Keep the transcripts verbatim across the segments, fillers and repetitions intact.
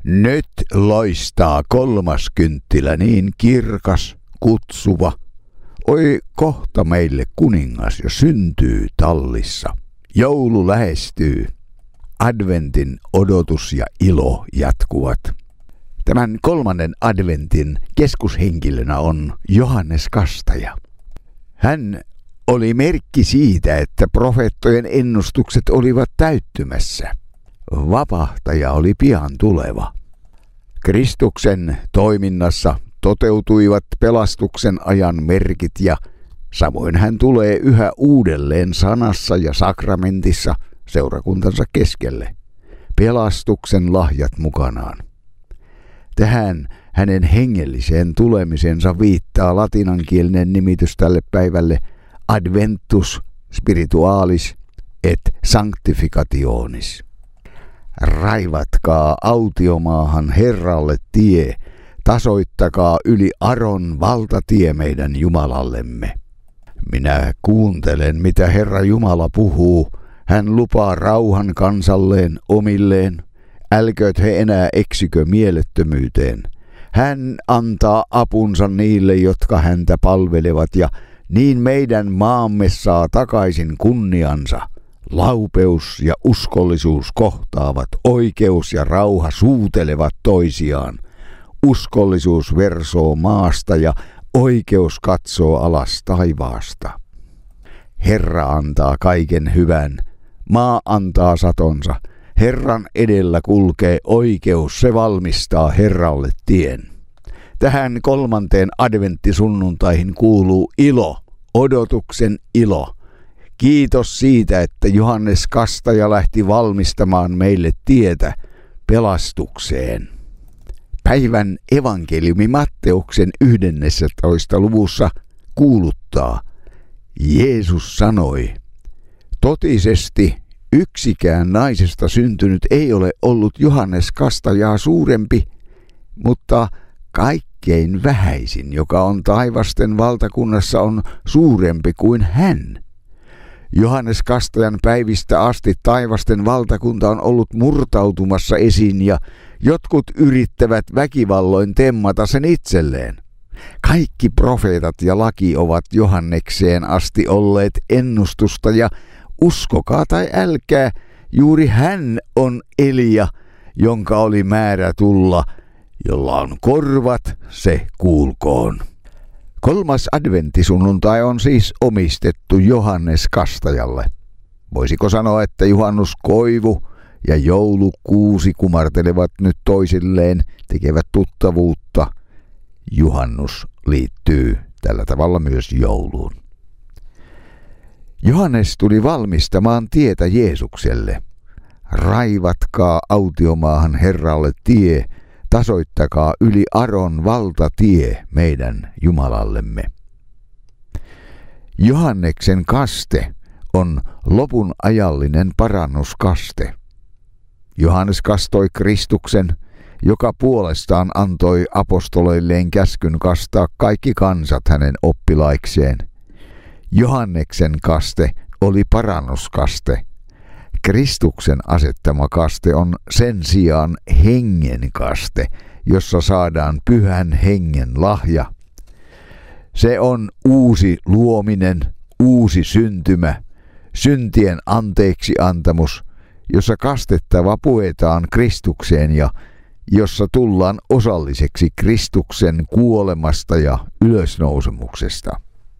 Nyt loistaa kolmas kynttilä niin kirkas, kutsuva. Oi, kohta meille kuningas jo syntyy tallissa. Joulu lähestyy. Adventin odotus ja ilo jatkuvat. Tämän kolmannen adventin keskushenkilönä on Johannes Kastaja. Hän oli merkki siitä, että profeettojen ennustukset olivat täyttymässä. Vapahtaja oli pian tuleva. Kristuksen toiminnassa toteutuivat pelastuksen ajan merkit ja samoin hän tulee yhä uudelleen sanassa ja sakramentissa seurakuntansa keskelle. Pelastuksen lahjat mukanaan. Tähän hänen hengelliseen tulemisensa viittaa latinankielinen nimitys tälle päivälle Adventus spiritualis et sanctificationis. Raivatkaa autiomaahan Herralle tie, tasoittakaa yli Aron valtatie meidän Jumalallemme. Minä kuuntelen, mitä Herra Jumala puhuu. Hän lupaa rauhan kansalleen omilleen. Älkööt he enää eksykö mielettömyyteen. Hän antaa apunsa niille, jotka häntä palvelevat, ja niin meidän maamme saa takaisin kunniansa. Laupeus ja uskollisuus kohtaavat, oikeus ja rauha suutelevat toisiaan. Uskollisuus versoo maasta ja oikeus katsoo alas taivaasta. Herra antaa kaiken hyvän, maa antaa satonsa. Herran edellä kulkee oikeus, se valmistaa Herralle tien. Tähän kolmanteen adventtisunnuntaihin kuuluu ilo, odotuksen ilo. Kiitos siitä, että Johannes Kastaja lähti valmistamaan meille tietä pelastukseen. Päivän evankeliumi Matteuksen yhdennentoista luvussa kuuluttaa. Jeesus sanoi, totisesti yksikään naisesta syntynyt ei ole ollut Johannes Kastajaa suurempi, mutta kaikkein vähäisin, joka on taivasten valtakunnassa, on suurempi kuin hän. Johannes Kastajan päivistä asti taivasten valtakunta on ollut murtautumassa esiin ja jotkut yrittävät väkivalloin temmata sen itselleen. Kaikki profeetat ja laki ovat Johannekseen asti olleet ennustusta ja uskokaa tai älkää, juuri hän on Elia, jonka oli määrä tulla, jolla on korvat, se kuulkoon. Kolmas adventtisunnuntai on siis omistettu Johannes Kastajalle. Voisiko sanoa, että juhannuskoivu ja joulukuusi kumartelevat nyt toisilleen, tekevät tuttavuutta. Juhannus liittyy tällä tavalla myös jouluun. Johannes tuli valmistamaan tietä Jeesukselle. Raivatkaa autiomaahan Herralle tie, tasoittakaa yli Aron valtatie meidän Jumalallemme. Johanneksen kaste on lopun ajallinen parannuskaste. Johannes kastoi Kristuksen, joka puolestaan antoi apostoleilleen käskyn kastaa kaikki kansat hänen oppilaikseen. Johanneksen kaste oli parannuskaste. Kristuksen asettama kaste on sen sijaan hengen kaste, jossa saadaan pyhän hengen lahja. Se on uusi luominen, uusi syntymä, syntien anteeksiantamus, jossa kastettava puetaan Kristukseen ja jossa tullaan osalliseksi Kristuksen kuolemasta ja ylösnousemuksesta.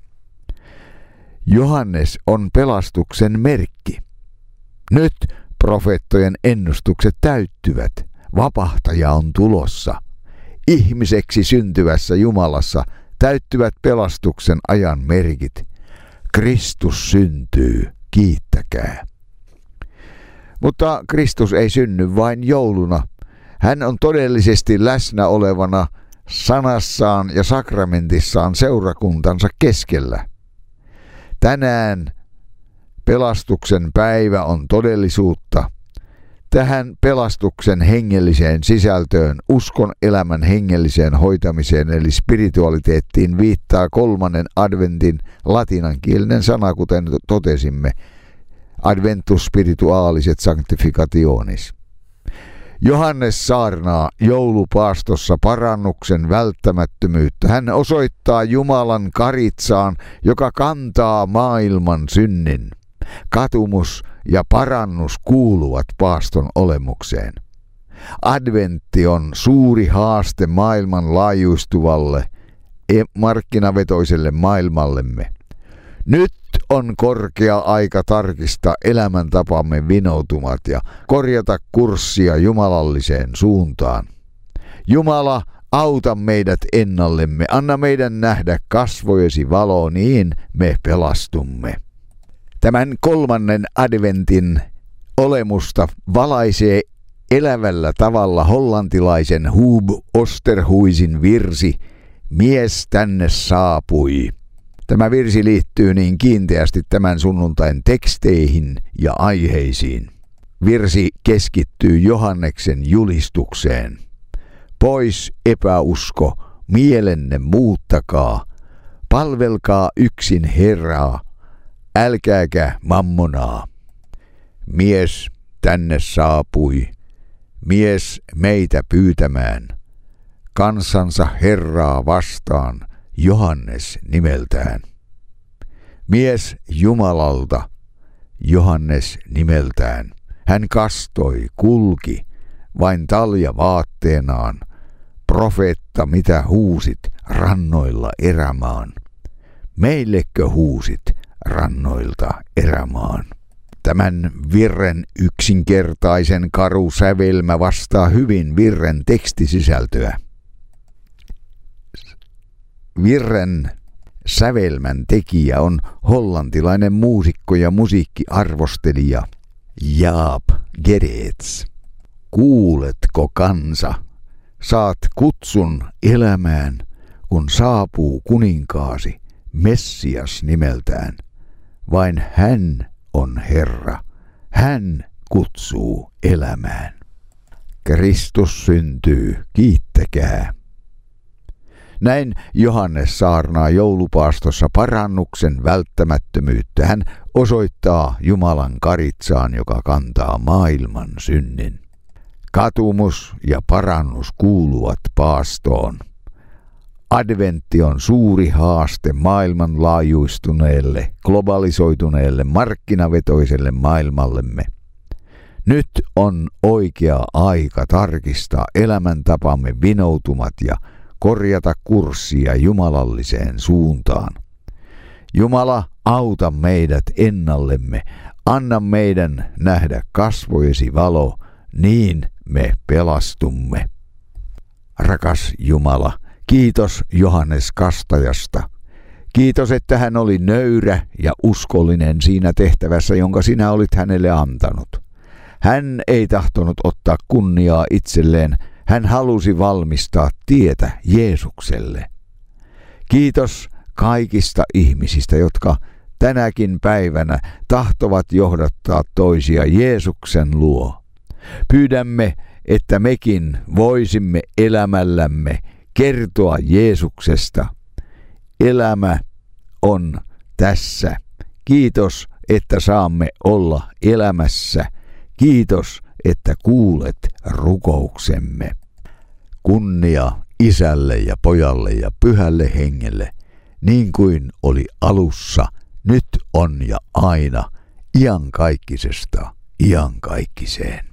Johannes on pelastuksen merkki. Nyt profeettojen ennustukset täyttyvät. Vapahtaja on tulossa. Ihmiseksi syntyvässä Jumalassa täyttyvät pelastuksen ajan merkit. Kristus syntyy, kiittäkää. Mutta Kristus ei synny vain jouluna. Hän on todellisesti läsnä olevana sanassaan ja sakramentissaan seurakuntansa keskellä. Tänään pelastuksen päivä on todellisuutta. Tähän pelastuksen hengelliseen sisältöön, uskon elämän hengelliseen hoitamiseen eli spiritualiteettiin viittaa kolmannen adventin latinankielinen sana, kuten totesimme, Adventus spiritualis et sanctificationis. Johannes saarnaa joulupaastossa parannuksen välttämättömyyttä. Hän osoittaa Jumalan karitsaan, joka kantaa maailman synnin. Katumus ja parannus kuuluvat paaston olemukseen. Adventti on suuri haaste maailmanlaajuistuvalle, markkinavetoiselle maailmallemme. Nyt on korkea aika tarkistaa elämäntapamme vinoutumat ja korjata kurssia jumalalliseen suuntaan. Jumala, auta meidät ennallemme, anna meidän nähdä kasvojesi valo, niin me pelastumme. Tämän kolmannen adventin olemusta valaisee elävällä tavalla hollantilaisen Huub Osterhuisin virsi Mies tänne saapui. Tämä virsi liittyy niin kiinteästi tämän sunnuntain teksteihin ja aiheisiin. Virsi keskittyy Johanneksen julistukseen. Pois epäusko, mielenne muuttakaa, palvelkaa yksin Herraa, älkääkä mammonaa. Mies tänne saapui, mies meitä pyytämään, kansansa Herraa vastaan, Johannes nimeltään. Mies Jumalalta, Johannes nimeltään. Hän kastoi, kulki, vain talja vaatteenaan. Profeetta, mitä huusit rannoilla erämaan? Meillekö huusit rannoilta erämaan? Tämän virren yksinkertaisen karu sävelmä vastaa hyvin virren tekstisisältöä. Virren sävelmän tekijä on hollantilainen muusikko ja musiikkiarvostelija Jaap Gereets. Kuuletko kansa, saat kutsun elämään, kun saapuu kuninkaasi, Messias nimeltään. Vain hän on Herra, hän kutsuu elämään. Kristus syntyy, kiittäkää. Näin Johannes saarnaa joulupaastossa parannuksen välttämättömyyttä. Hän osoittaa Jumalan karitsaan, joka kantaa maailman synnin. Katumus ja parannus kuuluvat paastoon. Adventti on suuri haaste maailmanlaajuistuneelle, globalisoituneelle, markkinavetoiselle maailmallemme. Nyt on oikea aika tarkistaa elämäntapamme vinoutumat ja korjata kurssia jumalalliseen suuntaan. Jumala, auta meidät ennallemme, anna meidän nähdä kasvojesi valo, niin me pelastumme. Rakas Jumala, kiitos Johannes Kastajasta. Kiitos, että hän oli nöyrä ja uskollinen siinä tehtävässä, jonka sinä olit hänelle antanut. Hän ei tahtonut ottaa kunniaa itselleen, hän halusi valmistaa tietä Jeesukselle. Kiitos kaikista ihmisistä, jotka tänäkin päivänä tahtovat johdattaa toisia Jeesuksen luo. Pyydämme, että mekin voisimme elämällämme kertoa Jeesuksesta. Elämä on tässä. Kiitos, että saamme olla elämässä. Kiitos, että kuulet rukouksemme. Kunnia Isälle ja Pojalle ja Pyhälle Hengelle, niin kuin oli alussa, nyt on ja aina, iankaikkisesta iankaikkiseen.